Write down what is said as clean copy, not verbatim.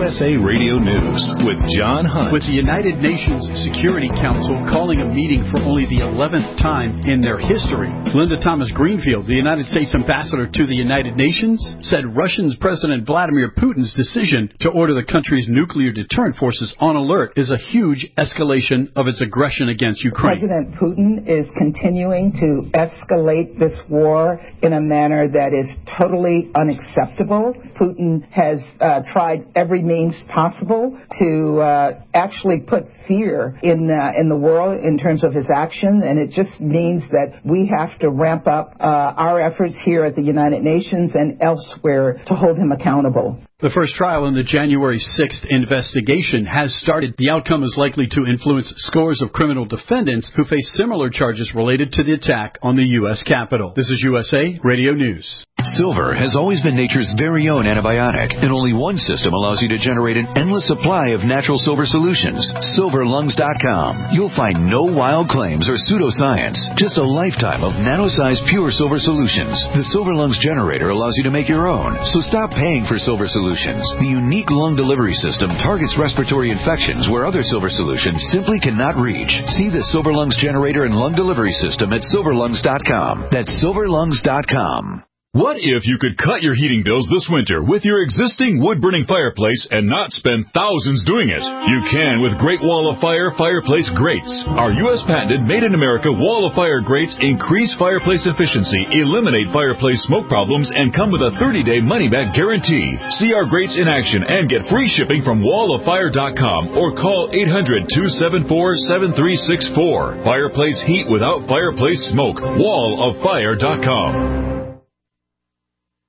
USA Radio News with John Hunt. With the United Nations Security Council calling a meeting for only the 11th time in their history, Linda Thomas Greenfield, the United States ambassador to the United Nations, said Russian President Vladimir Putin's decision to order the country's nuclear deterrent forces on alert is a huge escalation of its aggression against Ukraine. President Putin is continuing to escalate this war in a manner that is totally unacceptable. Putin has tried every means possible to actually put fear in the world in terms of his action, and it just means that we have to ramp up our efforts here at the United Nations and elsewhere to hold him accountable. The first trial in the January 6th investigation has started. The outcome is likely to influence scores of criminal defendants who face similar charges related to the attack on the U.S. Capitol. This is USA Radio News. Silver has always been nature's very own antibiotic, and only one system allows you to generate an endless supply of natural silver solutions. SilverLungs.com. You'll find no wild claims or pseudoscience, just a lifetime of nano-sized pure silver solutions. The Silver Lungs generator allows you to make your own, so stop paying for silver solutions. The unique lung delivery system targets respiratory infections where other silver solutions simply cannot reach. See the Silver Lungs generator and lung delivery system at SilverLungs.com. That's SilverLungs.com. What if you could cut your heating bills this winter with your existing wood-burning fireplace and not spend thousands doing it? You can with Great Wall of Fire fireplace grates. Our U.S. patented made-in-America Wall of Fire grates increase fireplace efficiency, eliminate fireplace smoke problems, and come with a 30-day money-back guarantee. See our grates in action and get free shipping from walloffire.com or call 800-274-7364. Fireplace heat without fireplace smoke. walloffire.com.